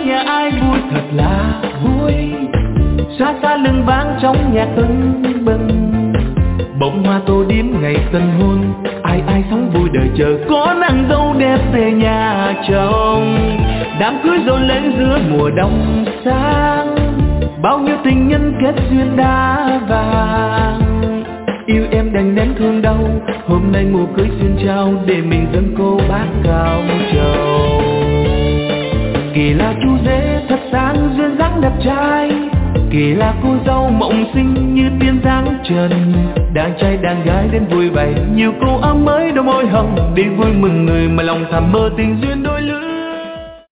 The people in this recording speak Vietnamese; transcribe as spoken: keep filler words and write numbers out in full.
nhà ai vui thật là vui. Xa xa lưng vang trong nhạc tưng bừng, bông hoa tô điểm ngày tân hôn. Ai ai sống vui đời chờ có nàng dâu đẹp về nhà chồng. Đám cưới rộn lên giữa mùa đông sang, bao nhiêu tình nhân kết duyên đá vàng. Yêu em đành nén thương đau, hôm nay mùa cưới xin trao để mình dâng cô bác cao trầu. Kỳ là chú rể thật sáng duyên dáng đẹp trai, kỳ là cô dâu mộng xinh như tiên dáng trần. Đàn trai đàn gái đến vui vẻ, nhiều cô áo mới đôi môi hồng, đi vui mừng người mà lòng thầm mơ tình duyên đôi lứa.